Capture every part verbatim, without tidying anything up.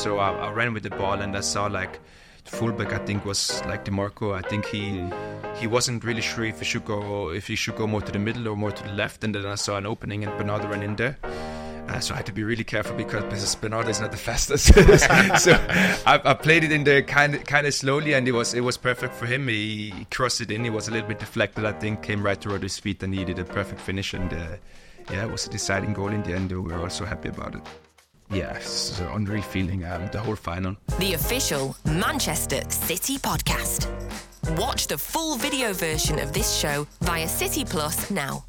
So I, I ran with the ball and I saw like the fullback, I think was like DeMarco. I think he mm. he wasn't really sure if he should go if he should go more to the middle or more to the left. And then I saw an opening and Bernardo ran in there. Uh, so I had to be really careful because Bernardo is not the fastest. So I, I played it in there kind of kind of slowly, and it was it was perfect for him. He, he crossed it in. He was a little bit deflected, I think, came right to Rodri's feet, and he did a perfect finish. And uh, yeah, it was a deciding goal in the end. We were also happy about it. Yeah, it's an unreal feeling, um, the whole final. The official Manchester City podcast. Watch the full video version of this show via City Plus now.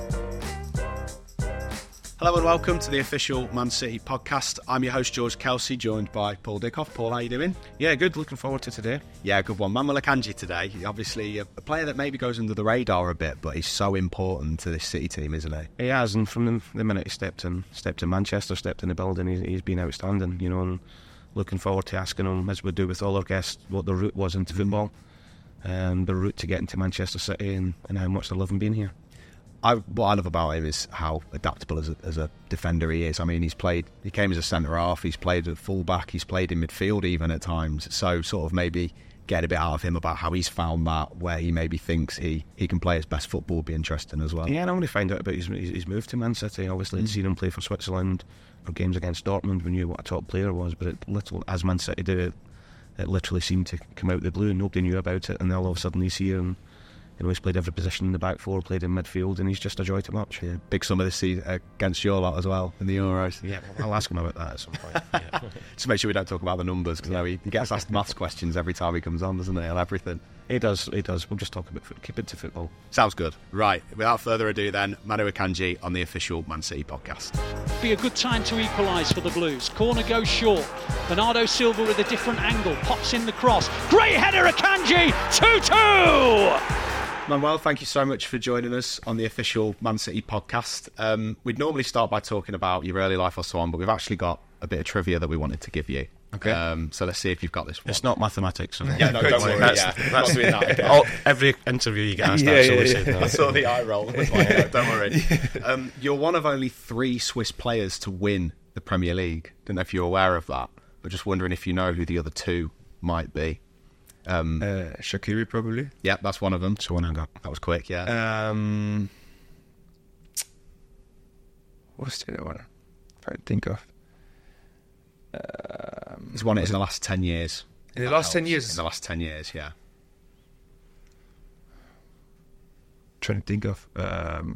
Hello and welcome to the official Man City podcast. I'm your host, George Kelsey, joined by Paul Dickhoff. Paul, how you doing? Yeah, good. Looking forward to today. Yeah, good one. Manuel Akanji today. Obviously, a player that maybe goes under the radar a bit, but he's so important to this City team, isn't he? He has, and from the, the minute he stepped in, stepped in Manchester, stepped in the building, he's, he's been outstanding. You know, and looking forward to asking him, as we do with all our guests, what the route was into football, and the route to get into Manchester City, and, and how much they love him being here. I, what I love about him is how adaptable as a, as a defender he is. I mean, he's played, he came as a centre half, he's played at full back, he's played in midfield even at times. So sort of maybe get a bit out of him about how he's found that, where he maybe thinks he, he can play his best football, would be interesting as well. Yeah, and I want to find out about his, his move to Man City. Obviously, mm. I'd seen him play for Switzerland for games against Dortmund. We knew what a top player was, but it little, as Man City do it, it literally seemed to come out of the blue and nobody knew about it, and all of a sudden he's here and you know, he's played every position in the back four, played in midfield, and he's just a joy to watch. Yeah, big summer this season against your lot as well in the Euros. Yeah, well, I'll ask him about that at some point. Yeah. Just make sure we don't talk about the numbers, because yeah. he, he gets asked maths questions every time he comes on, doesn't he, on everything. He does, he does. We'll just talk about football, keep it to football. Sounds good. Right, without further ado then, Manu Akanji on the official Man City podcast. Be a good time to equalise for the Blues. Corner goes short. Bernardo Silva with a different angle, pops in the cross. Great header, Akanji, two two! Manuel, thank you so much for joining us on the official Man City podcast. Um, we'd normally start by talking about your early life or so on, but we've actually got a bit of trivia that we wanted to give you. Okay. Um, so let's see if you've got this one. It's not mathematics. So yeah, no, don't worry. That's, yeah. that's, not doing that again. All, every interview you get asked yeah, that, yeah, so yeah. no. I saw the eye roll. Like, no, don't worry. Um, you're one of only three Swiss players to win the Premier League. Don't know if you're aware of that, but just wondering if you know who the other two might be. Um, uh, Shaqiri probably. Yeah, that's one of them. So one I got. That was quick. Yeah. Um, what's the other one? I'm trying to think of. Um, He's won it in the last ten years. In the last helps. ten years. In the last ten years, yeah. Trying to think of. Um,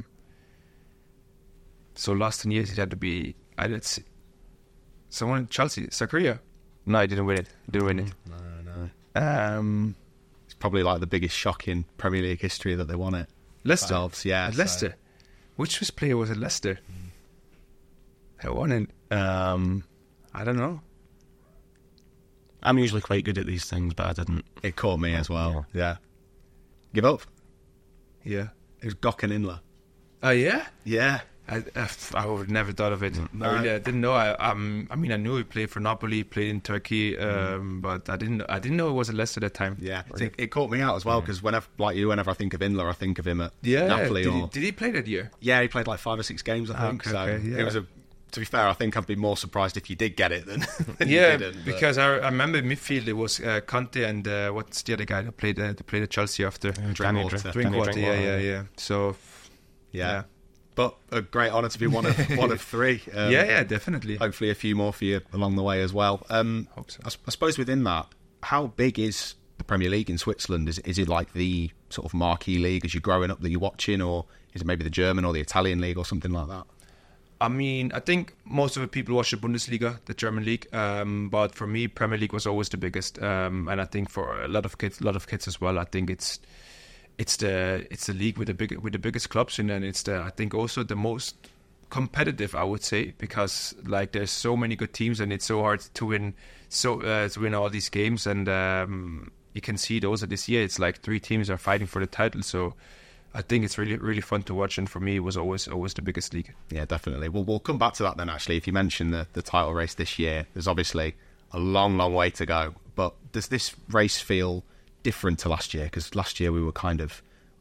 so last ten years it had to be. I did see someone in Chelsea. Zakaria. No, I didn't win it. Didn't win it. No, no. Um, it's probably like the biggest shock in Premier League history that they won it. Leicester, themselves, yeah. At Leicester. So. Which Swiss player was at Leicester? Mm. They won it. Um, I don't know. I'm usually quite good at these things, but I didn't. It caught me as well. Yeah. yeah. Give up. Yeah. It was Gökhan Inler. Oh yeah. Yeah. I, I, I would have never thought of it. No. I, really, I didn't know. I um, I mean, I knew he played for Napoli, played in Turkey, um, mm. but I didn't. I didn't know it was at Leicester at that time. Yeah, it, it caught me out as well because yeah. whenever, like you, whenever I think of Inler, I think of him at yeah, Napoli. Did, or, he, did he play that year? Yeah, he played like five or six games, I think. Okay, so okay, yeah. it was a. To be fair, I think I'd be more surprised if you did get it than, than yeah, you didn't. Because I, I remember midfield it was uh, Conte and uh, what's the other guy that played uh, that played at Chelsea after uh, Drinkwater. Drinkwater, yeah, yeah, yeah. So yeah. yeah. But a great honour to be one of one of three. Um, yeah, yeah, definitely. Hopefully a few more for you along the way as well. Um, Hope so. I, I suppose within that, how big is the Premier League in Switzerland? Is, is it like the sort of marquee league as you're growing up that you're watching, or is it maybe the German or the Italian league or something like that? I mean, I think most of the people watch the Bundesliga, the German league, um, but for me, Premier League was always the biggest, um, and I think for a lot of kids, a lot of kids as well. I think it's it's the it's the league with the big with the biggest clubs in, and it's the I think also the most competitive, I would say, because like there's so many good teams, and it's so hard to win so uh, to win all these games, and um, you can see those this year. It's like three teams are fighting for the title, so. I think it's really, really fun to watch, and for me, it was always, always the biggest league. Yeah, definitely. Well, we'll come back to that then. Actually, if you mention the the title race this year, there's obviously a long, long way to go. But does this race feel different to last year? Because last year we were kind of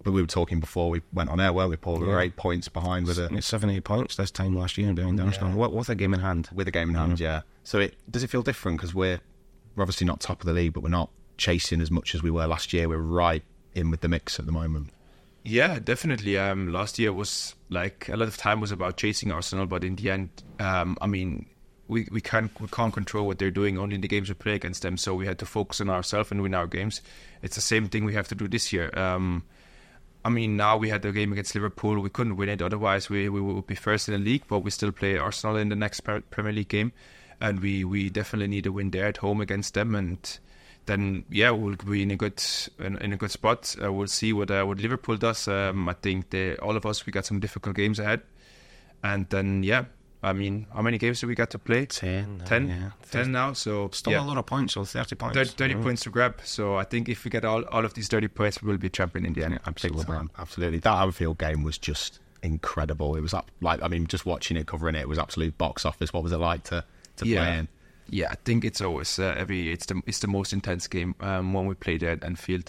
but we were talking before we went on air, weren't we, Paul? We were Yeah. eight points behind with a It's seven, eight points this time last year behind Arsenal. Yeah. What with a game in hand? with a game in hand. Yeah. So it does it feel different because we're we're obviously not top of the league, but we're not chasing as much as we were last year. We're right in with the mix at the moment. Yeah, definitely. Um, last year was like a lot of time was about chasing Arsenal, but in the end, um, I mean, we, we can't we can't control what they're doing. Only in the games we play against them, so we had to focus on ourselves and win our games. It's the same thing we have to do this year. Um, I mean, now we had the game against Liverpool. We couldn't win it, otherwise we, we would be first in the league. But we still play Arsenal in the next Premier League game, and we, we definitely need a win there at home against them. And then yeah, we'll be in a good in, in a good spot. Uh, we'll see what uh, what Liverpool does. Um, I think they, all of us, we got some difficult games ahead, and then yeah, I mean, how many games do we got to play? Ten. Ten, Yeah. ten now. So Still yeah, a lot of points, so thirty points. thirty, thirty Yeah. points to grab. So I think if we get all, all of these thirty points, we will be champion in the end. Yeah, absolutely. Big time, absolutely. That Anfield game was just incredible. It was up, like, I mean, just watching it, covering it, it was absolute box office. What was it like to, to Yeah. play in? Yeah, I think it's always uh, every it's the it's the most intense game um, when we play there at Anfield.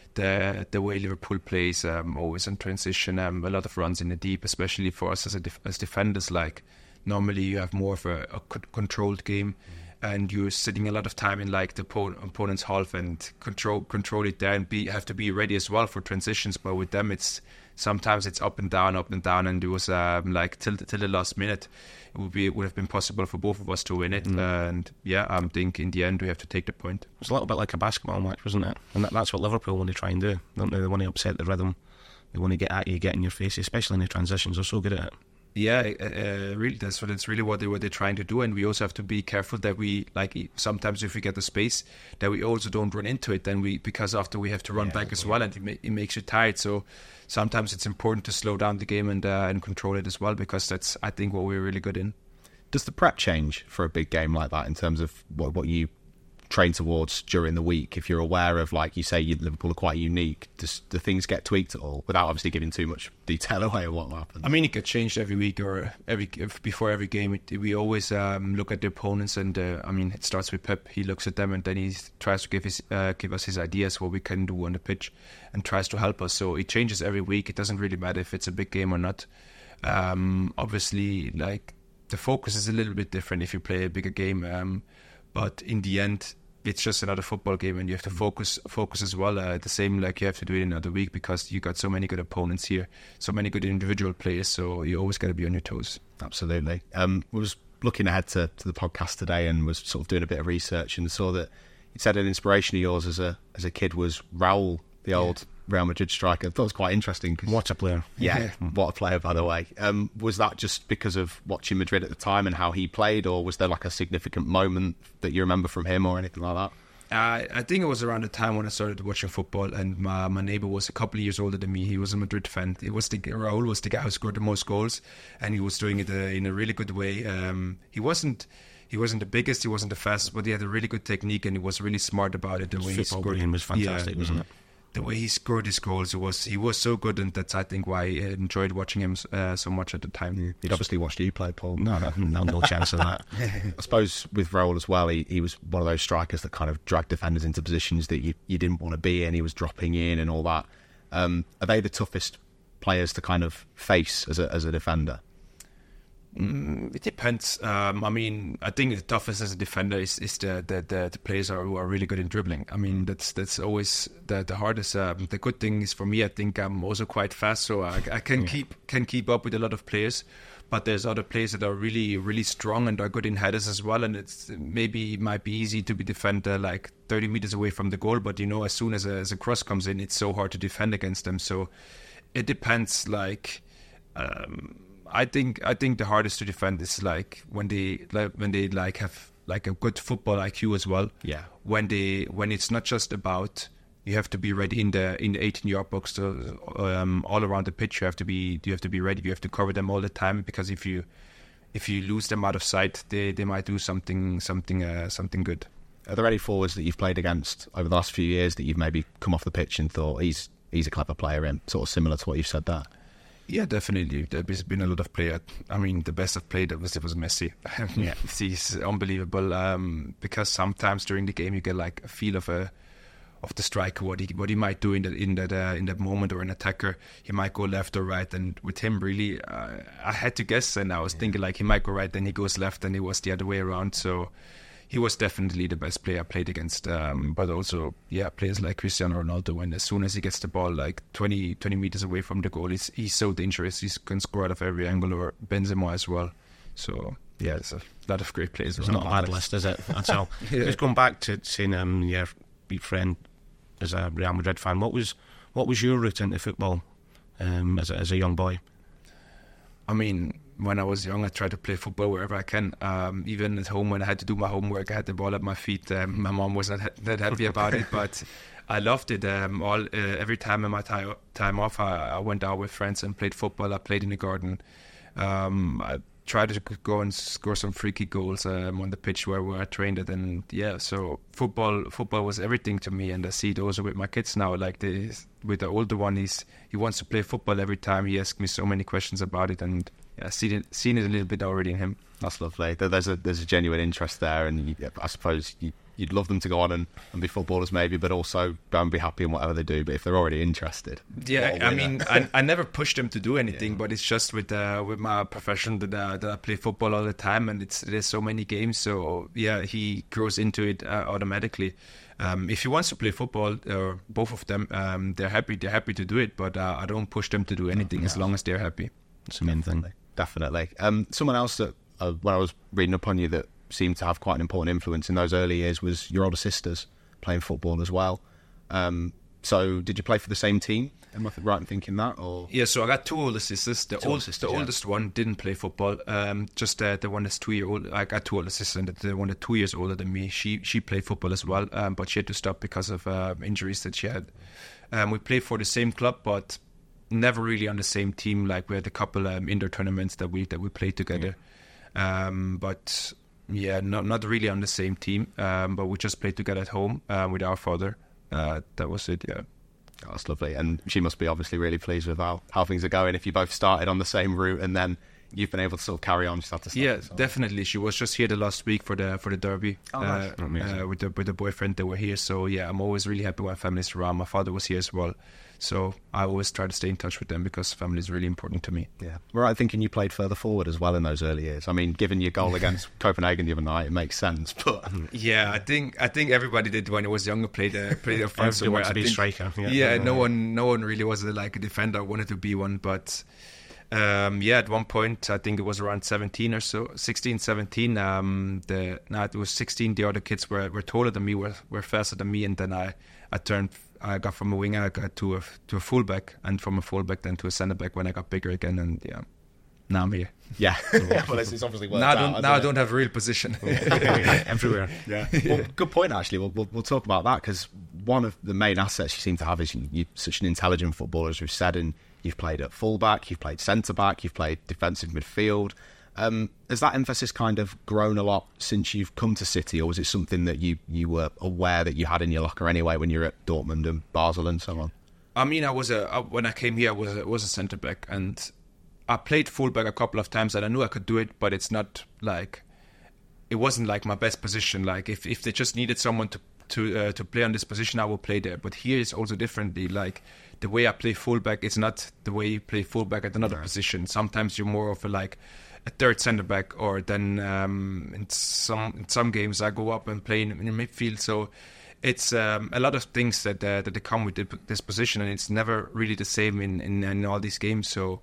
The the way Liverpool plays, um, always in transition, um, a lot of runs in the deep, especially for us as a def- as defenders. Like normally you have more of a, a c- controlled game, and you're sitting a lot of time in like the oppo- opponent's half and control control it there and be have to be ready as well for transitions. But with them, it's sometimes it's up and down, up and down, and it was um, like till till the last minute. It would be it would have been possible for both of us to win it, mm. and yeah, I think in the end we have to take the point. It's a little bit like a basketball match, wasn't it? And that, that's what Liverpool want to try and do, don't they? They want to upset the rhythm. They want to get at you, get in your face, especially in the transitions. They're so good at it. Yeah, uh, really, that's what it's really what they what they're trying to do, and we also have to be careful that we like sometimes if we get the space that we also don't run into it. Then we because after we have to run yeah, back as yeah. well, and it, ma- it makes you tired. So sometimes it's important to slow down the game and uh, and control it as well, because that's I think what we're really good in. Does the prep change for a big game like that in terms of what what you train towards during the week? If you're aware of, like you say, you, Liverpool are quite unique, does do things get tweaked at all without obviously giving too much detail away of what happens? I mean, it gets changed every week or every before every game. It, we always um, look at the opponents, and uh, I mean, it starts with Pep. He looks at them and then he tries to give his uh, give us his ideas what we can do on the pitch, and tries to help us. So it changes every week. It doesn't really matter if it's a big game or not. Um, obviously, like the focus is a little bit different if you play a bigger game. Um, But in the end, it's just another football game, and you have to focus focus as well. Uh, the same like you have to do it in another week, because you got so many good opponents here, so many good individual players. So you always got to be on your toes. Absolutely. Um, I was looking ahead to, to the podcast today and was sort of doing a bit of research and saw that you said an inspiration of yours as a as a kid was Raul, the yeah. old Real Madrid striker. I thought it was quite interesting. Cause, what a player. Yeah, what a player, by the way. Um, was that just because of watching Madrid at the time and how he played, or was there like a significant moment that you remember from him or anything like that? Uh, I think it was around the time when I started watching football, and my, my neighbour was a couple of years older than me. He was a Madrid fan. It was the, Raul was the guy who scored the most goals, and he was doing it uh, in a really good way. Um, he wasn't... He wasn't the biggest, he wasn't the fastest, but he had a really good technique, and he was really smart about it. The way he scored, was fantastic, yeah, wasn't it? The way he scored his goals, it was he was so good, and that's I think why I enjoyed watching him uh, so much at the time. Yeah. He'd obviously watched you play, Paul. No, no, no, no chance of that. I suppose with Raul as well, he, he was one of those strikers that kind of dragged defenders into positions that you, you didn't want to be in. He was dropping in and all that. Um, are they the toughest players to kind of face as a as a defender? Mm, it depends. Um, I mean, I think the toughest as a defender is, is the, the, the, the players are, who are really good in dribbling. I mean, that's that's always the, the hardest. Um, the good thing is for me, I think I'm also quite fast, so I, I can yeah. keep can keep up with a lot of players. But there's other players that are really really strong and are good in headers as well. And it's maybe it might be easy to be defender like thirty meters away from the goal, but you know, as soon as a, as a cross comes in, it's so hard to defend against them. So it depends. Like. Um, I think I think the hardest to defend is like when they like when they like have like a good football I Q as well. Yeah. When they when it's not just about you have to be ready in the in the eighteen yard box to um, all around the pitch. You have to be you have to be ready. You have to cover them all the time, because if you if you lose them out of sight, they, they might do something something uh, something good. Are there any forwards that you've played against over the last few years that you've maybe come off the pitch and thought he's he's a clever player, in sort of similar to what you've said there? Yeah, definitely. There's been a lot of players. I mean, the best I've played was, was Messi. Yeah, he's unbelievable. Um, because sometimes during the game you get like a feel of a of the striker, what he what he might do in that in that uh, in that moment, or an attacker, he might go left or right. And with him, really, uh, I had to guess, and I was yeah. thinking like he might go right, then he goes left, and it was the other way around. So he was definitely the best player I played against. Um, but also, yeah, players like Cristiano Ronaldo, and as soon as he gets the ball like twenty, twenty meters away from the goal, he's, he's so dangerous. He can score out of every angle, or Benzema as well. So, yeah, there's a lot of great players. It's not a bad list, is it? That's all. yeah. Just going back to saying um, your friend is a Real Madrid fan, what was what was your route into football um, as, a, as a young boy? I mean, when I was young, I tried to play football wherever I can. Um, even at home, when I had to do my homework, I had the ball at my feet. Um, my mom was not ha- that happy about it, but I loved it. Um, all uh, every time in my time time off, I, I went out with friends and played football. I played in the garden. Um, I tried to go and score some free kick goals um, on the pitch where, where I trained it. And yeah, so football football was everything to me. And I see those with my kids now. Like the, with the older one, he's he wants to play football every time. He asks me so many questions about it, and yeah, seen it, seen it a little bit already in him. That's lovely. There's a there's a genuine interest there, and you, I suppose you, you'd love them to go on and, and be footballers maybe, but also go and be happy in whatever they do. But if they're already interested, yeah, I mean, I, I never pushed them to do anything, yeah. but it's just with uh, with my profession that, uh, that I play football all the time, and it's there's so many games. So yeah, he grows into it uh, automatically. Um, if he wants to play football, or both of them, um, they're happy. They're happy to do it, but uh, I don't push them to do anything yeah. as long as they're happy. That's the main thing. Definitely. Um, someone else that uh, when I was reading up on you that seemed to have quite an important influence in those early years was your older sisters playing football as well. Um, so did you play for the same team? Am I right in thinking that? Or yeah, so I got two older sisters. The, two old, sisters, the yeah. oldest one didn't play football. Um, just uh, the one that's two year old. I got two older sisters, and the one that's two years older than me. She she played football as well, um, but she had to stop because of uh, injuries that she had. Um, we played for the same club, but never really on the same team. Like we had a couple um, indoor tournaments that we that we played together, yeah. um, but yeah, not not really on the same team. Um, but we just played together at home uh, with our father. Uh, that was it. Yeah, oh, that's lovely. And she must be obviously really pleased with how, how things are going. If you both started on the same route and then you've been able to sort of carry on, just have to stop. Yeah, definitely. She was just here the last week for the for the derby. Oh, nice. uh, uh, with the with the boyfriend. They were here, so yeah, I'm always really happy when family's around. My father was here as well. So I always try to stay in touch with them because family is really important to me. Yeah, we're right thinking you played further forward as well in those early years. I mean, given your goal against Copenhagen the other night, it makes sense. But yeah, I think I think everybody did when I was younger. Played uh, played up front somewhere. To I be think, a striker. Yeah, yeah, yeah, no one no one really was a, like a defender. Wanted to be one, but um, yeah, at one point I think it was around seventeen or so, sixteen, seventeen. Um, the no, it was sixteen. The other kids were, were taller than me, were were faster than me, and then I I turned. I got from a winger I got to a to a fullback, and from a fullback then to a centre back when I got bigger again, and yeah, now I'm here. Yeah, well, it's, it's obviously worked now. I out, don't, now I it? don't have a real position. Everywhere. Yeah. Well, good point. Actually, we'll we'll, we'll talk about that because one of the main assets you seem to have is you, you're such an intelligent footballer, as we've said, and you've played at fullback, you've played centre back, you've played defensive midfield. Um, has that emphasis kind of grown a lot since you've come to City, or was it something that you, you were aware that you had in your locker anyway when you were at Dortmund and Basel and so on? I mean, I was a when I came here, I was a, was a centre back, and I played fullback a couple of times, and I knew I could do it, but it's not like it wasn't like my best position. Like if, if they just needed someone to to uh, to play on this position, I would play there. But here it's also differently. Like the way I play fullback is not the way you play fullback at another right. position. Sometimes you're more of a like. a third centre back, or then um, in some in some games I go up and play in, in midfield. So it's um, a lot of things that uh, that they come with this position, and it's never really the same in, in, in all these games. So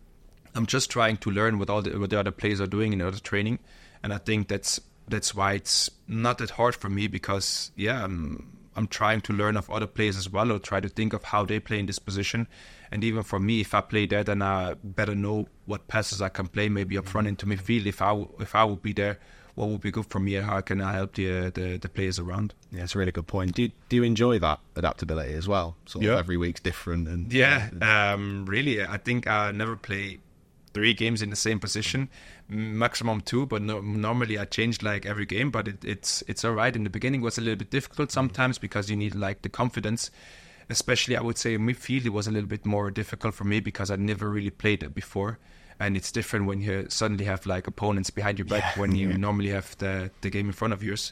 I'm just trying to learn what all the, what the other players are doing in other training, and I think that's that's why it's not that hard for me because yeah, I'm I'm trying to learn of other players as well, or try to think of how they play in this position. And even for me, if I play there, then I better know what passes I can play, maybe up front into midfield. If I if I would be there, what would be good for me, and how can I help the uh, the, the players around? Yeah, it's a really good point. Do you, do you enjoy that adaptability as well? Sort yeah. of every week's different. And yeah, um, really. I think I never play three games in the same position, maximum two. But no, normally I change like every game. But it, it's it's all right. In the beginning, it was a little bit difficult sometimes because you need like the confidence. Especially, I would say midfield, it was a little bit more difficult for me because I never really played it before, and it's different when you suddenly have like opponents behind your back yeah, when you yeah. normally have the the game in front of yours.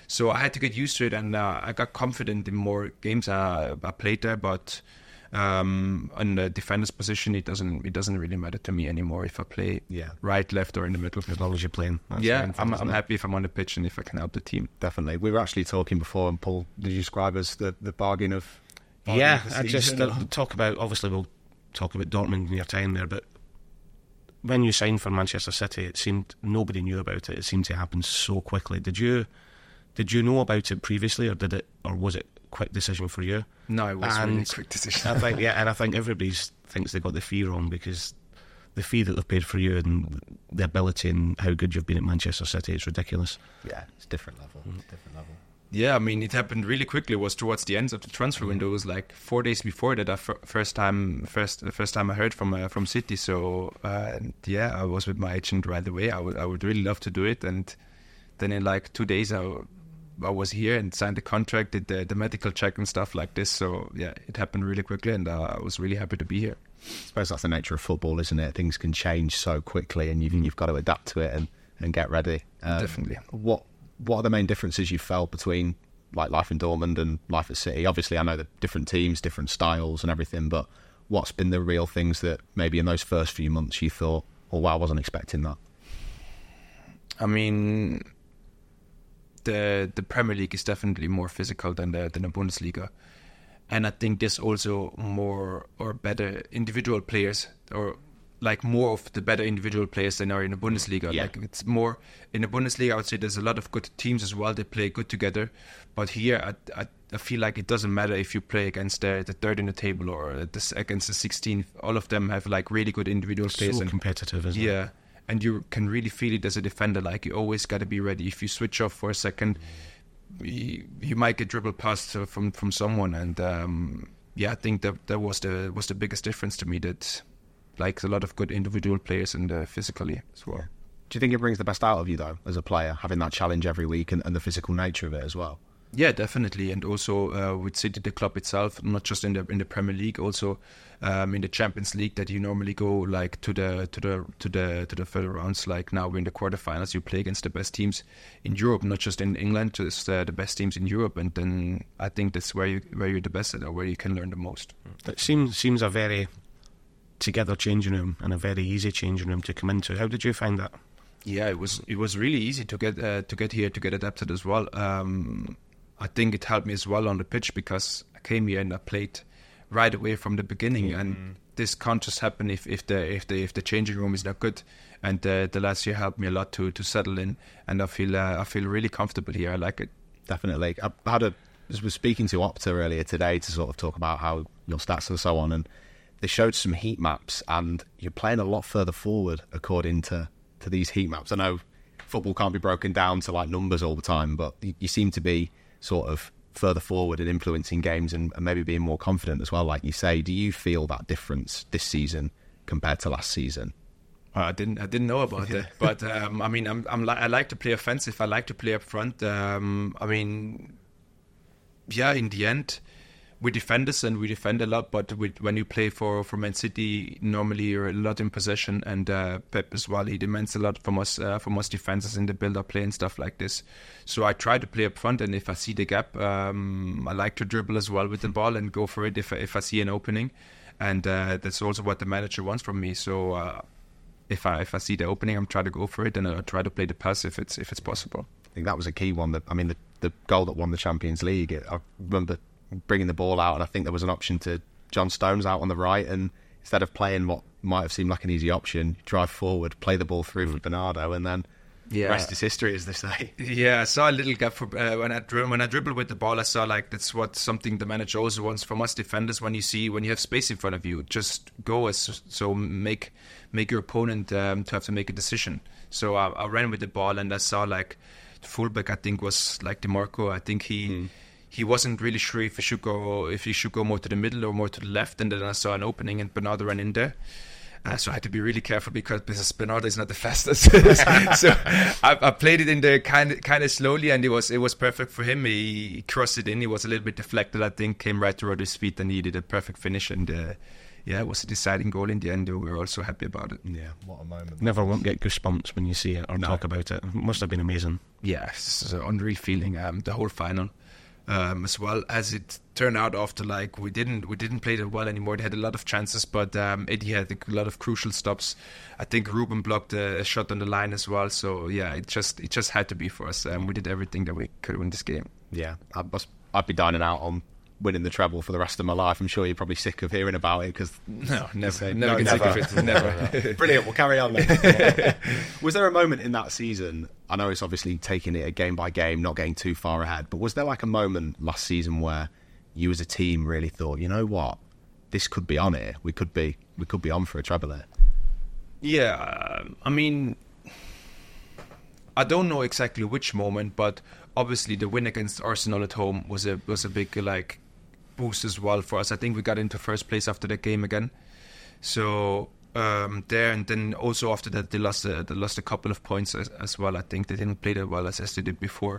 So I had to get used to it, and uh, I got confident in more games I, I played there. But um, on the defender's position, it doesn't it doesn't really matter to me anymore if I play yeah. right, left, or in the middle. As long as you're playing. That's yeah, thing, I'm, I'm it? happy if I'm on the pitch and if I can help the team. Definitely. We were actually talking before, and Paul, did you describe as the, the bargain of... Bargain yeah, of the I just season, uh, talk about, obviously we'll talk about Dortmund and your time there, but when you signed for Manchester City, it seemed nobody knew about it. It seemed to happen so quickly. Did you did you know about it previously, or did it, or was it a quick decision for you? No, it was and really a quick decision. I think, yeah, and I think everybody thinks they got the fee wrong, because the fee that they've paid for you and the ability and how good you've been at Manchester City, it's ridiculous. Yeah, it's different level. Mm. Different level. Yeah, I mean, it happened really quickly. It was towards the end of the transfer window. It was like four days before that. I f- first time, first the first time I heard from uh, from City. So uh, and yeah, I was with my agent right away. I would I would really love to do it. And then in like two days, I, I was here and signed the contract, did the, the medical check and stuff like this. So yeah, it happened really quickly, and uh, I was really happy to be here. I suppose that's the nature of football, isn't it? Things can change so quickly, and you've you've got to adapt to it and, and get ready. Um, Definitely. What What are the main differences you felt between like life in Dortmund and life at City? Obviously, I know the different teams, different styles, and everything. But what's been the real things that maybe in those first few months you thought, "Oh wow, I wasn't expecting that"? I mean, the the Premier League is definitely more physical than the than the Bundesliga, and I think there's also more or better individual players, or like more of the better individual players than are in the Bundesliga. Yeah. Like it's more in the Bundesliga. I would say there's a lot of good teams as well. They play good together, but here I I, I feel like it doesn't matter if you play against the, the third in the table or the, against the sixteenth. All of them have like really good individual players. So and competitive, isn't it? yeah, and you can really feel it as a defender. Like you always got to be ready. If you switch off for a second, you, you might get dribbled past uh, from from someone. And um, yeah, I think that that was the was the biggest difference to me. That like a lot of good individual players and uh, physically as well. Do you think it brings the best out of you though, as a player, having that challenge every week and, and the physical nature of it as well? Yeah, definitely, and also uh, with City, the club itself, not just in the in the Premier League, also um, in the Champions League, that you normally go like to the to the to the to the further rounds. Like now we're in the quarterfinals, you play against the best teams in Europe, not just in England, just uh, the best teams in Europe, and then I think that's where you where you're the best at, or where you can learn the most. It seems seems a very together changing room and a very easy changing room to come into. How did you find that? Yeah, it was it was really easy to get uh, to get here, to get adapted as well. Um, I think it helped me as well on the pitch, because I came here and I played right away from the beginning, mm-hmm. and this can't just happen if, if the if the if the changing room is not good. And uh, the last year helped me a lot to, to settle in, and I feel uh, I feel really comfortable here. I like it. Definitely. I had a I was speaking to Opta earlier today to sort of talk about how your stats and so on, and they showed some heat maps, and you're playing a lot further forward according to, to these heat maps. I know football can't be broken down to like numbers all the time, but you, you seem to be sort of further forward and influencing games and, and maybe being more confident as well, like you say. Do you feel that difference this season compared to last season? I didn't. I didn't know about that, but um, I mean, I'm. I'm. Li- I like to play offensive. I like to play up front. Um, I mean, yeah. In the end, we defend us and we defend a lot. But with, when you play for, for Man City, normally you're a lot in possession. And uh, Pep as well, he demands a lot from us, uh, from us defenders in the build-up play and stuff like this. So I try to play up front, and if I see the gap, um, I like to dribble as well with the ball and go for it if if I see an opening. And uh, that's also what the manager wants from me. So. Uh, If I if I see the opening, I'm trying to go for it, and I try to play the pass if it's if it's possible. I think that was a key one. That I mean, the, the goal that won the Champions League. It, I remember bringing the ball out, and I think there was an option to John Stones out on the right, and instead of playing what might have seemed like an easy option, drive forward, play the ball through for Bernardo, and then yeah. rest is history, as they say. Yeah, I saw a little gap for uh, when I dri- when I dribble with the ball. I saw like that's what something the manager also wants from us defenders. When you see when you have space in front of you, just go as so make. make your opponent um, to have to make a decision. So I, I ran with the ball, and I saw like the fullback, I think was like DeMarco. I think he mm. he wasn't really sure if he should go if he should go more to the middle or more to the left, and then I saw an opening and Bernardo ran in there. Uh, so I had to be really careful because, because Bernardo is not the fastest. So I, I played it in there kind of kind of slowly, and it was it was perfect for him. He crossed it in. He was a little bit deflected, I think, came right toward his feet, and he did a perfect finish. And uh, yeah, it was a deciding goal in the end. We were also happy about it. Yeah, what a moment. Never won't get goosebumps when you see it or No. talk about it. It must have been amazing. Yeah, it's an unreal feeling. Um, the whole final, um, as well as it turned out after like we didn't we didn't play that well anymore. They had a lot of chances, but um, Eddie had a lot of crucial stops. I think Ruben blocked a, a shot on the line as well. So yeah, it just it just had to be for us. Um, we did everything that we could win this game. Yeah, I must, I'd be dining out on winning the treble for the rest of my life. I'm sure you're probably sick of hearing about it because No, never, No, never get never. sick of it. Never. brilliant. We'll carry on then. Was there a moment in that season? I know it's obviously taking it a game by game, not getting too far ahead, but was there like a moment last season where you as a team really thought, you know what, this could be on here. We could be, we could be on for a treble here. Yeah, uh, I mean, I don't know exactly which moment, but obviously the win against Arsenal at home was a was a big like boost as well for us. I think we got into first place after that game again. So um, there, and then also after that they lost a, they lost a couple of points as, as well. I think they didn't play that well as, as they did before,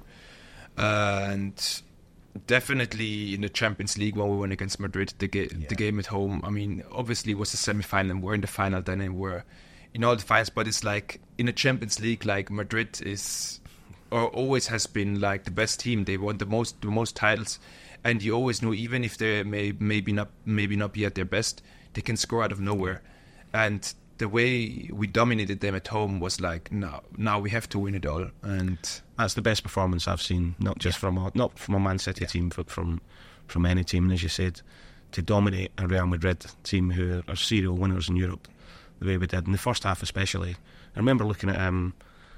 uh, and definitely in the Champions League when we went against Madrid, the, ga- Yeah. the game at home. I mean, obviously it was the semi-final and we're in the final then, and we're in all the finals. But it's like in the Champions League, like Madrid is or always has been like the best team. They won the most the most titles, and you always know even if they may maybe not maybe not be at their best, they can score out of nowhere. And the way we dominated them at home was like, no, now we have to win it all. And That's the best performance I've seen, not just from a, not from a Man City Yeah. team, but from from any team. And as you said, to dominate a Real Madrid team who are serial winners in Europe, the way we did in the first half, especially. I remember looking at um,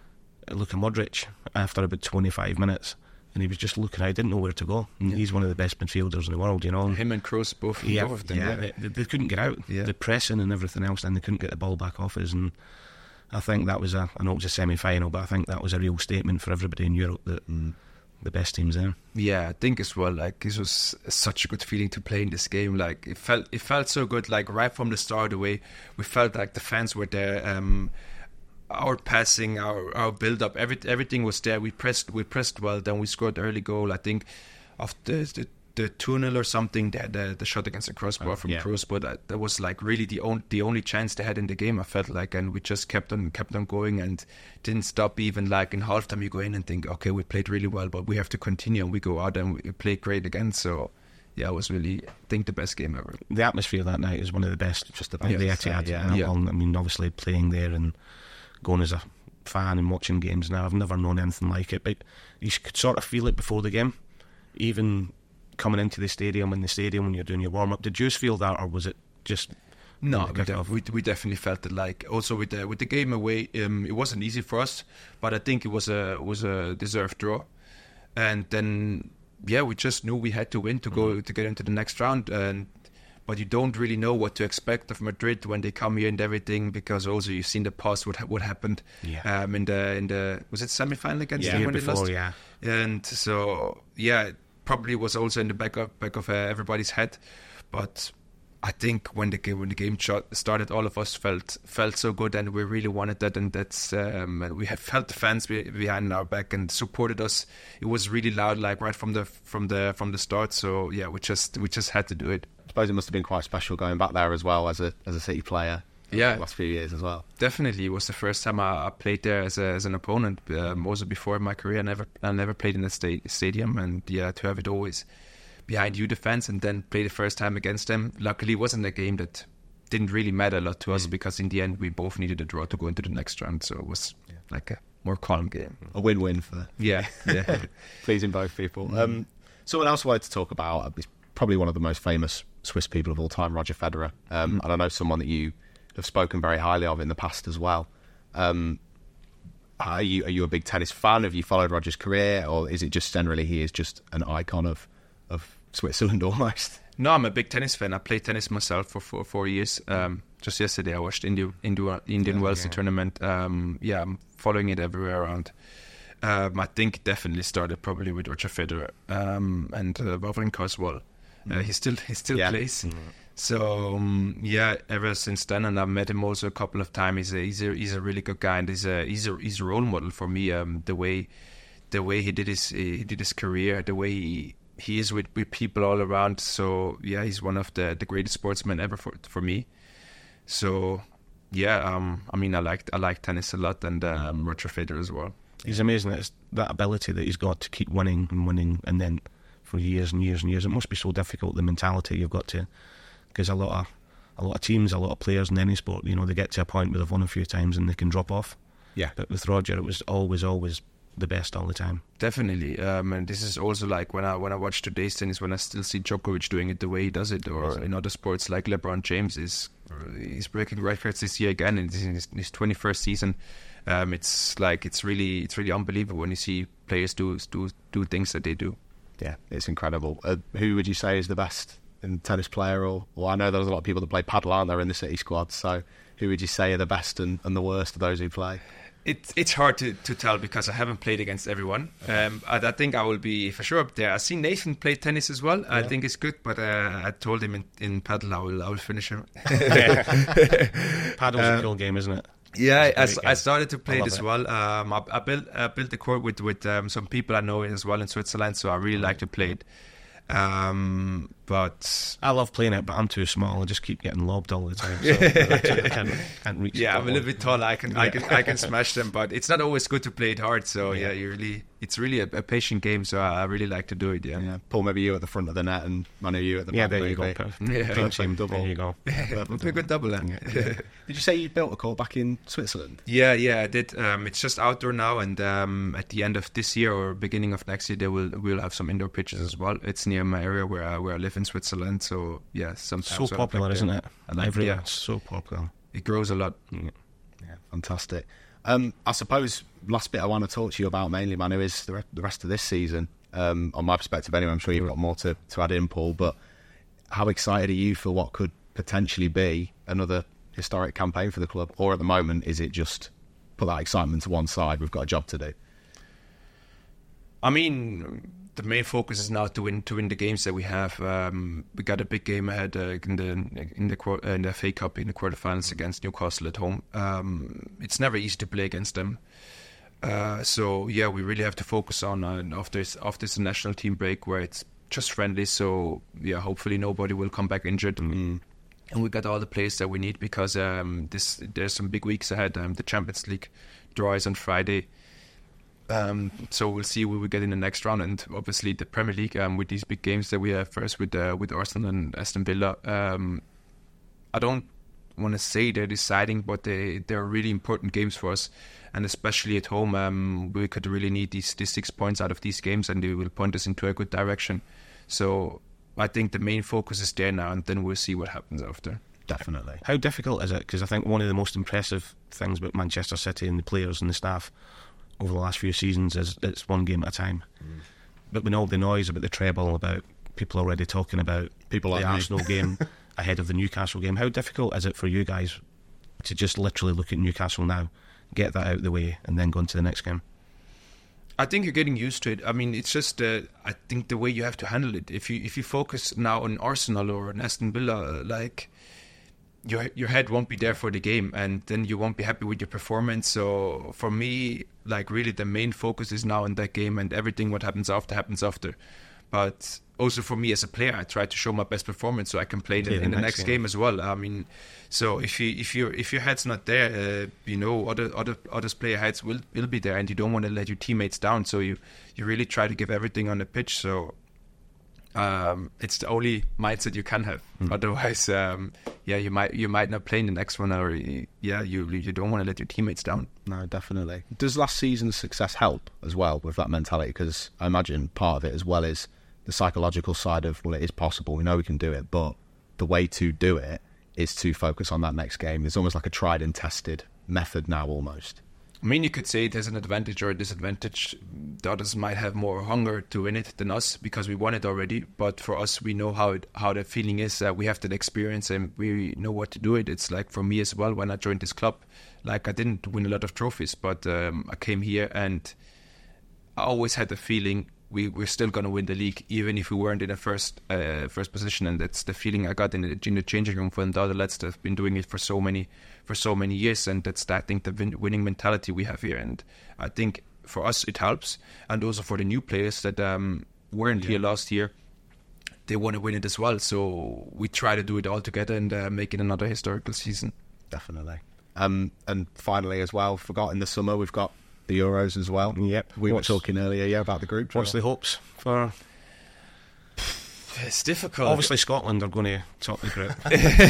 Luka Modric after about twenty-five minutes, and he was just looking. I didn't know where to go. And he's one of the best midfielders in the world, you know. him and Kroos both, Yeah, both of them. yeah, Yeah. They, they couldn't get out. Yeah. The pressing and everything else, and they couldn't get the ball back off us. And I think that was a, I know it was a semi-final, but I think that was a real statement for everybody in Europe that mm, the best team's there. Yeah, I think as well. Like this was such a good feeling to play in this game. Like it felt, it felt so good. Like right from the start, the way we felt like the fans were there. Um, our passing, our our build up, every, everything was there. We pressed, we pressed well. Then we scored the early goal. I think after the the two nil or something, the, the the shot against the crossbar Oh, from yeah. Kroos, but that, that was like really the only the only chance they had in the game. I felt like, and we just kept on kept on going and didn't stop. Even like in halftime, you go in and think, okay, we played really well, but we have to continue. And we go out and we play great again. So yeah, it was really, I think, the best game ever. The atmosphere that night is one of the best. Just about at the to Etihad. say, yeah. And Yeah. I mean, obviously playing there and going as a fan and watching games now, I've never known anything like it. But you could sort of feel it before the game, even coming into the stadium. In the stadium when you're doing your warm up, did you feel that, or was it just No, the we, de- kick-off? we we definitely felt it. Like also with the with the game away, um, it wasn't easy for us, but I think it was a was a deserved draw. And then yeah, we just knew we had to win to go to get into the next round. And but you don't really know what to expect of Madrid when they come here and everything, because also you've seen the past what ha- what happened Yeah. um, in the in the was it semi-final against Yeah, them year when they before? lost? Yeah. And so yeah, it probably was also in the back of back of uh, everybody's head. But I think when the game when the game shot started, all of us felt felt so good, and we really wanted that, and that's um, and we have felt the fans be, behind our back and supported us. It was really loud, like right from the from the from the start. So yeah, we just we just had to do it. I suppose it must have been quite special going back there as well as a as a City player. Yeah. The last few years as well. Definitely, it was the first time I, I played there as a, as an opponent. Um, also before in my career, I never I never played in a sta- stadium, and yeah, to have it always behind you, the fans, and then play the first time against them. Luckily, it wasn't a game that didn't really matter a lot to us, because in the end, we both needed a draw to go into the next round. So it was like a more calm game. A win-win for Yeah, yeah. pleasing both people. Um, someone else I wanted to talk about is probably one of the most famous Swiss people of all time, Roger Federer. Um, And I know someone that you have spoken very highly of in the past as well. Um, are you are you a big tennis fan? Have you followed Roger's career, or is it just generally he is just an icon of of Switzerland almost? No, I'm a big tennis fan. I played tennis myself for four, four years. Um, just yesterday, I watched India, India, Indian Wells yeah. tournament. Um, yeah, I'm following it everywhere around. Um, I think it definitely started probably with Roger Federer um, and uh, Wawrinka as well. Uh, he still he still Yeah. plays. So um, yeah, ever since then, and I've met him also a couple of times. He's a he's a, he's a really good guy, and he's a he's a he's a role model for me. Um, the way the way he did his he did his career, the way he he is with, with people all around. So yeah, he's one of the, the greatest sportsmen ever for for me. So yeah, um, I mean, I like I like tennis a lot, and um, Roger Federer as well. He's amazing. It's that ability that he's got to keep winning and winning, and then for years and years and years. It must be so difficult, the mentality you've got to, because a lot of a lot of teams, a lot of players in any sport, you know, they get to a point where they've won a few times and they can drop off. Yeah. But with Roger, it was always, always the best all the time. Definitely, um, and this is also like when I when I watch today's tennis, when I still see Djokovic doing it the way he does it, or in other sports like LeBron James is he's breaking records this year again in his, his twenty-first season. Um, it's like it's really it's really unbelievable when you see players do do do things that they do. Yeah, it's incredible. Uh, who would you say is the best in tennis player? Or, well, I know there's a lot of people that play paddle, aren't there, in the City squad? So who would you say are the best and, and the worst of those who play? It's it's hard to, to tell because I haven't played against everyone. Um, I, I think I will be for sure up there. I've seen Nathan play tennis as well. Yeah. I think it's good, but uh, I told him in, in paddle I will I will finish him. Paddle's uh, a cool game, isn't it? Yeah, I, I started to play it as it. well. Um, I, I built I built the court with with um, some people I know as well in Switzerland, so I really like to play it. Um, but I love playing it, but I'm too small. I just keep getting lobbed all the time. So I can't, can't reach. Yeah, I'm a little bit taller. I can, yeah. I can, I can smash them, but it's not always good to play it hard. So yeah, yeah you really, it's really a, a patient game. So I, I really like to do it. Yeah. yeah, Paul, maybe you at the front of the net, and Manu, you at the back. Yeah, there you go. Yeah, Pinch him double. There you go. We'll a good double then. Yeah. Yeah. Did you say you built a court back in Switzerland? Yeah, yeah, I did. Um, it's just outdoor now, and um, at the end of this year or beginning of next year, they will we'll have some indoor pitches as well. It's near my area where I, where I live in Switzerland. So yeah, sometimes so popular, isn't it? I like Everywhere, yeah. it's so popular. It grows a lot. Yeah, yeah fantastic. Um, I suppose last bit I want to talk to you about mainly, Manu, is the, re- the rest of this season. Um, on my perspective, anyway, I'm sure you've got more to, to add in, Paul. But how excited are you for what could potentially be another historic campaign for the club? Or at the moment, is it just put that excitement to one side? We've got a job to do. I mean, the main focus is now to win to win the games that we have. Um, we got a big game ahead uh, in the in the uh, in the F A Cup in the quarterfinals against Newcastle at home. Um, it's never easy to play against them. Uh, so yeah, we really have to focus on uh, after this, after this national team break where it's just friendly. So yeah, hopefully nobody will come back injured. Mm. And we got all the players that we need because um, this there's some big weeks ahead. Um, the Champions League draw is on Friday. Um, so we'll see who we get in the next round, and obviously the Premier League um, with these big games that we have first with uh, with Arsenal and Aston Villa. Um, I don't want to say they're deciding, but they they're really important games for us, and especially at home, um, we could really need these these six points out of these games, and they will point us into a good direction. So I think the main focus is there now, and then we'll see what happens after. Definitely. How difficult is it? Because I think one of the most impressive things about Manchester City and the players and the staff over the last few seasons is it's one game at a time. Mm. But with all the noise about the treble, about people already talking about people like the me. Arsenal game ahead of the Newcastle game, how difficult is it for you guys to just literally look at Newcastle now, get that out of the way, and then go into the next game? I think you're getting used to it. I mean, it's just uh, I think the way you have to handle it. If you if you focus now on Arsenal or on Aston Villa, like your your head won't be there for the game, and then you won't be happy with your performance. So for me, like really the main focus is now on that game, and everything what happens after happens after. But also for me as a player, I try to show my best performance so I can play, play in, the, in the next, next game. game as well. I mean, so if you if you if your head's not there, uh, you know other other others player heads will will be there, and you don't want to let your teammates down. So you you really try to give everything on the pitch. So um, it's the only mindset you can have. Mm. Otherwise, um, yeah, you might you might not play in the next one, or yeah, you you don't want to let your teammates down. No, definitely. Does last season's success help as well with that mentality? Because I imagine part of it as well is the psychological side of, well, it is possible, we know we can do it, but the way to do it is to focus on that next game. It's almost like a tried and tested method now, almost. I mean, you could say there's an advantage or a disadvantage. The others might have more hunger to win it than us because we won it already. But for us, we know how it, how the feeling is. Uh, we have that experience and we know what to do it. It's like for me as well, when I joined this club, like I didn't win a lot of trophies, but um, I came here and I always had the feeling we, we're still going to win the league, even if we weren't in the first uh, first position. And that's the feeling I got in the, in the changing room from the other lads that have been doing it for so many for so many years. And that's, I think, the win- winning mentality we have here. And I think for us, it helps. And also for the new players that um, weren't Yeah. here last year, they want to win it as well. So we try to do it all together and uh, make it another historical season. Definitely. Um, and finally, as well, forgot in the summer we've got the Euros as well. Yep. We What's- were talking earlier, yeah, about the group. What's the draw. hopes for? It's difficult. Obviously, Scotland are going to top the group.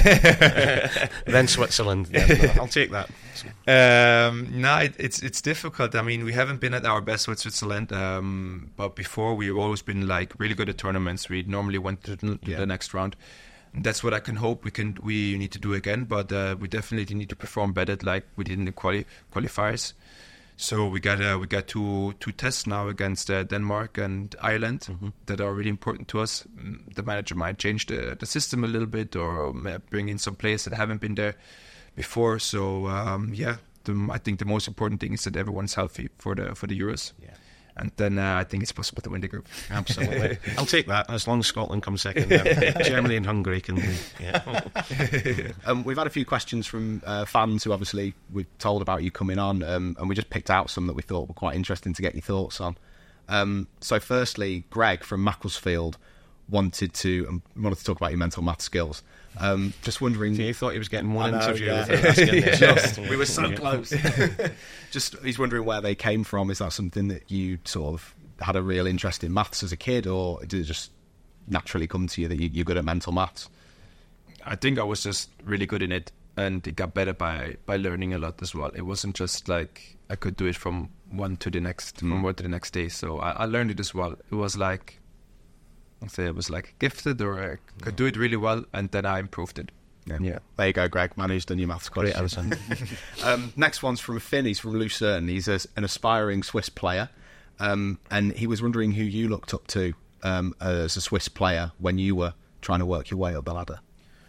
Then Switzerland. Yeah, no, I'll take that. Um, no, it, it's it's difficult. I mean, we haven't been at our best with Switzerland, um, but before we've always been like really good at tournaments. We normally went to the, to Yeah. the next round. That's what I can hope we can. We need to do again, but uh, we definitely need to perform better, like we did in the quali- qualifiers. So we got uh, we got two two tests now against uh, Denmark and Ireland Mm-hmm. that are really important to us. Mm, The manager might change the the system a little bit or uh, bring in some players that haven't been there before. So um, yeah, the, I think the most important thing is that everyone's healthy for the for the Euros. Yeah. And then uh, I think it's possible to win the group. Absolutely. I'll take that as long as Scotland comes second. Then Germany and Hungary can. Yeah. Um, we've had a few questions from uh, fans who obviously we've told about you coming on, um, and we just picked out some that we thought were quite interesting to get your thoughts on. Um, so, firstly, Greg from Macclesfield wanted to um, wanted to talk about your mental math skills. Um, just wondering, He thought he was getting one I know, interview. yeah. without asking this. Just- we were so Yeah. close. Just he's wondering where they came from. Is that something that you sort of had a real interest in maths as a kid, or did it just naturally come to you that you, you're good at mental maths? I think I was just really good in it, and it got better by by learning a lot as well. It wasn't just like I could do it from one to the next, from one to the next day. So I, I learned it as well. It was like, I say, it was like gifted, or I could do it really well, and then I improved it. Yeah. There you go, Greg. Man who's done your maths Great question. answer. um, next one's from Finn. He's from Lucerne. He's a, an aspiring Swiss player. Um, and he was wondering who you looked up to um, as a Swiss player when you were trying to work your way up the ladder.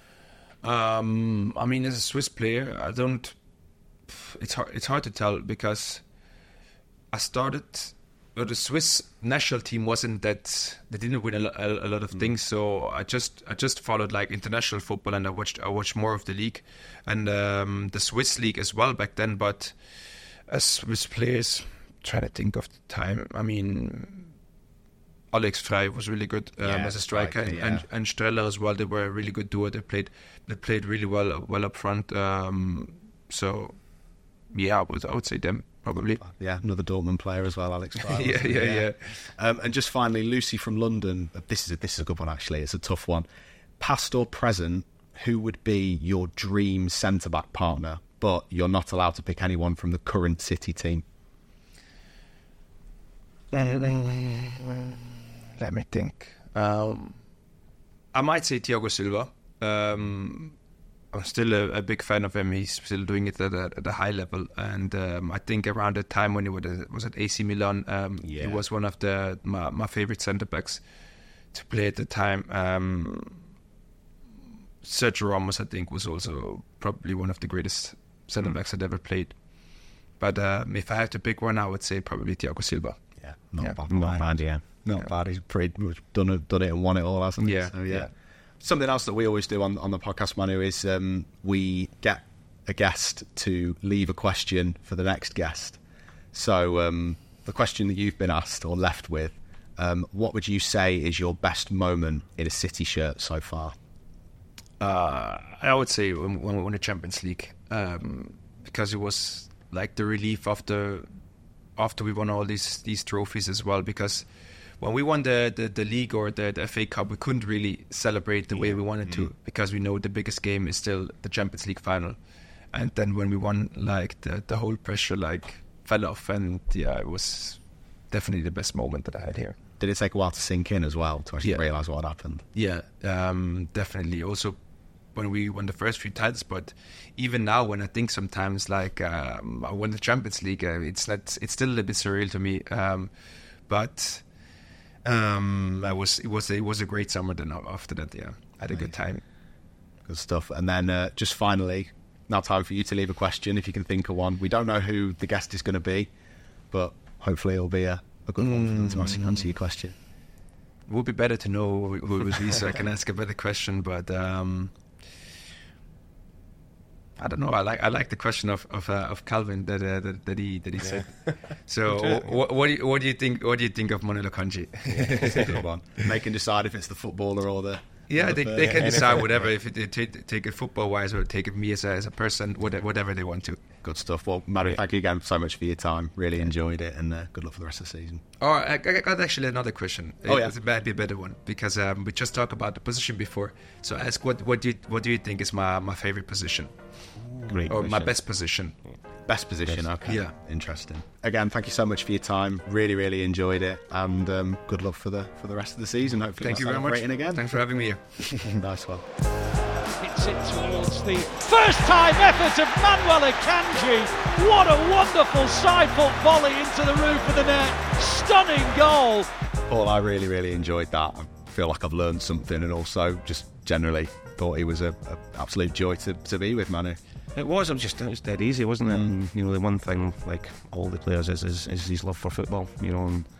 Um, I mean, as a Swiss player, I don't. It's hard. It's hard to tell because I started. Well, the Swiss national team wasn't that. They didn't win a, lo- a, a lot of things, so I just I just followed like international football, and I watched I watched more of the league and um, the Swiss league as well back then. But as Swiss players, trying to think of the time. I mean, Alex Frey was really good um, Yeah, as a striker, striker, and, yeah. and Streller as well. They were a really good duo. They played they played really well well up front. Um, so yeah, I would I would say them probably. Yeah, another Dortmund player as well, Alex. Frey, Yeah, wasn't yeah, he? yeah. Um, and just finally, Lucy from London. uh, This is a, this is a good one actually. It's a tough one. Past or present, who would be your dream centre back partner? But you're not allowed to pick anyone from the current City team. Let me think. Um, I might say Thiago Silva. Um, I'm still a, a big fan of him. He's still doing it at a, at a high level, and um, I think around the time when he was at, was at A C Milan, um, Yeah. he was one of the my, my favorite centre backs to play at the time. Um, Sergio Ramos, I think, was also probably one of the greatest centre backs I'd ever played. But um, if I had to pick one, I would say probably Thiago Silva. Yeah, not Yeah. bad. Not bad, yeah. Not bad. He's pretty much done it, done it and won it all, hasn't he? Yeah, So, yeah. yeah. Something else that we always do on, on the podcast, Manu, is um, we get a guest to leave a question for the next guest. So um, the question that you've been asked or left with, um, what would you say is your best moment in a City shirt so far? Uh, I would say when, when we won the Champions League, um, because it was like the relief after after we won all these these trophies as well. Because when we won the, the, the league or the, the F A Cup, we couldn't really celebrate the way we wanted to, because we know the biggest game is still the Champions League final. And then when we won, like the the whole pressure like fell off, and yeah, it was definitely the best moment that I had here. Did it take a while to sink in as well, to actually Yeah. realise what had happened? Yeah, um, definitely. Also, when we won the first few titles, but even now, when I think sometimes like um, I won the Champions League, uh, it's not, it's still a little bit surreal to me. Um, but um, I was, it was, it was a great summer. Then after that, yeah, I had a good time. Good stuff. And then uh, just finally, now time for you to leave a question, if you can think of one. We don't know who the guest is going to be, but hopefully it'll be a, a good one for them to answer, answer your question. It would be better to know who it would be, so I can ask a better question. But um, I don't know. I like I like the question of of, uh, of Calvin that, uh, that that he that he said. So what, what do you what do you think what do you think of Manuel Akanji? Yeah, they can decide if it's the footballer or the. Yeah, or they, the they can yeah. decide whatever, if it, they take, take it football-wise or take it me as a, as a person, whatever, whatever they want to. Good stuff. Well, Manu, thank you again so much for your time. Really enjoyed it, and uh, good luck for the rest of the season. Oh, I, I got actually another question. Oh, yeah. It's a bad, be a better one, because um, we just talked about the position before. So ask what what do you, what do you think is my, my favorite position? Great Or question. my best position? Best position, Best. okay. Yeah. Interesting. Again, thank you so much for your time. Really, really enjoyed it, and um, good luck for the for the rest of the season. Hopefully, Thank you we're very much. celebrating again. Thanks for having me here. Nice one. Hits it towards the first time effort of Manuel Akanji. What a wonderful side foot volley into the roof of the net. Stunning goal. Paul, I really, really enjoyed that. I feel like I've learned something, and also just generally thought he was a, a absolute joy to, to be with, Manu. It was. It was just it was dead easy, wasn't it? Mm. And, you know, the one thing like all the players is is, is his love for football. You know, and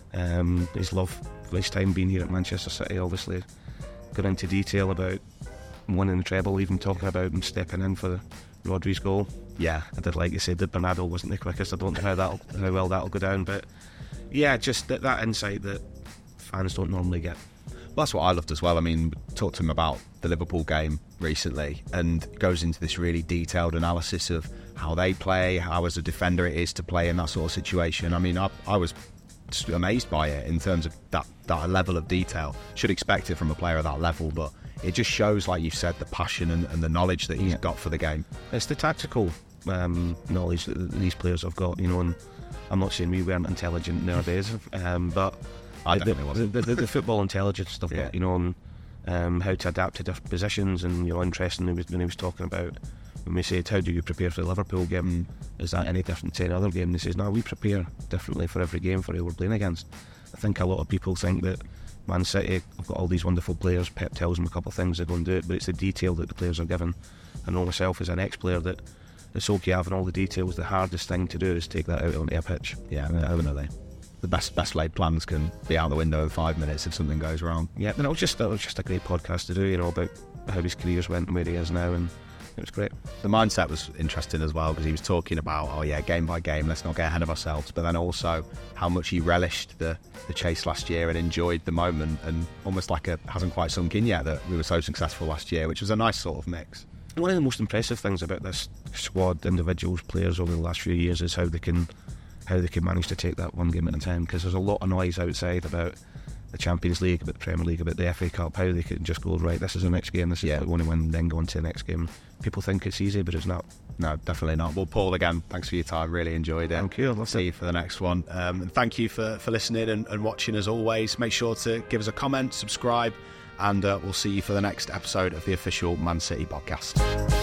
um, his love for his time being here at Manchester City. Obviously, got into detail about winning the treble, even talking about him stepping in for Rodri's goal. Yeah. I did like you said that Bernardo wasn't the quickest. I don't know how that how well that'll go down, but yeah, just that, that insight that fans don't normally get. Well, that's what I loved as well. I mean, talked to him about the Liverpool game recently, and goes into this really detailed analysis of how they play, how as a defender it is to play in that sort of situation. I mean, I, I was just amazed by it in terms of that, that level of detail. Should expect it from a player of that level, but it just shows, like you said, the passion and, and the knowledge that he's Yeah. got for the game. It's the tactical um, knowledge that these players have got, you know, and I'm not saying we weren't intelligent nowadays, um, but I the, definitely wasn't. the, the, the football intelligence stuff, Yeah. you know, and um, how to adapt to different positions, and you know, interesting when he was, when he was talking about when we said how do you prepare for the Liverpool game, is that any different to any other game? And he says no, we prepare differently for every game for who we're playing against. I think a lot of people think that Man City have got all these wonderful players, Pep tells them a couple of things, they go and do it, but it's the detail that the players are given. I know myself as an ex-player that it's okay having all the details. The hardest thing to do is take that out onto a pitch. Yeah, definitely. The best best laid plans can be out the window in five minutes if something goes wrong. Yeah, and it was just it was just a great podcast to do, you know, about how his careers went and where he is now, and it was great. The mindset was interesting as well, because he was talking about, oh yeah, game by game, let's not get ahead of ourselves, but then also how much he relished the, the chase last year and enjoyed the moment, and almost like it hasn't quite sunk in yet that we were so successful last year, which was a nice sort of mix. One of the most impressive things about this squad, individuals, players over the last few years is how they can how they can manage to take that one game at a time, because there's a lot of noise outside about the Champions League, about the Premier League, about the F A Cup, how they can just go, right, this is the next game, this is Yeah. what we want to win, then go on to the next game. People think it's easy, but it's not. No, definitely not. Well, Paul, again, thanks for your time. Really enjoyed it. Thank you. I'll See you for the next one. Um, and thank you for, for listening and, and watching as always. Make sure to give us a comment, subscribe, and uh, we'll see you for the next episode of the official Man City podcast.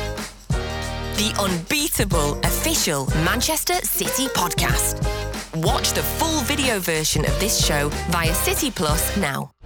The unbeatable official Manchester City podcast. Watch the full video version of this show via City Plus now.